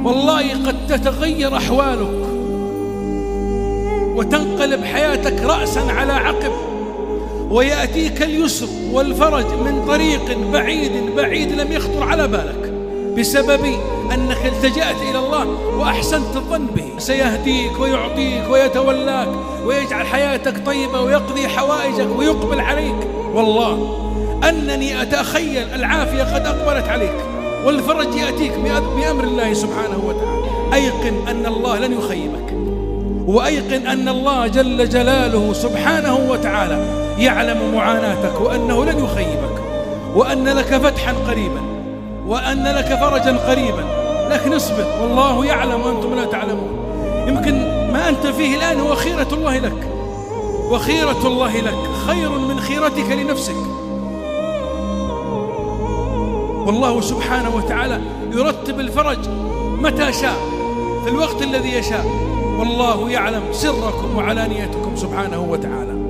والله قد تتغير أحوالك وتنقلب حياتك رأسا على عقب، ويأتيك اليسر والفرج من طريق بعيد لم يخطر على بالك، بسبب أنك التجأت إلى الله وأحسنت الظن به. سيهديك ويعطيك ويتولاك ويجعل حياتك طيبة ويقضي حوائجك ويقبل عليك. والله أنني أتخيل العافية قد أقبلت عليك والفرج يأتيك بأمر الله سبحانه وتعالى. أيقن أن الله لن يخيبك، وأيقن أن الله جل جلاله سبحانه وتعالى يعلم معاناتك، وأنه لن يخيبك، وأن لك فتحا قريبا، وأن لك فرجا قريبا، لكن اصبر والله يعلم وأنتم لا تعلمون. يمكن ما أنت فيه الآن هو خيرة الله لك، وخيرة الله لك خير من خيرتك لنفسك. والله سبحانه وتعالى يرتب الفرج متى شاء في الوقت الذي يشاء، والله يعلم سركم وعلانيتكم سبحانه وتعالى.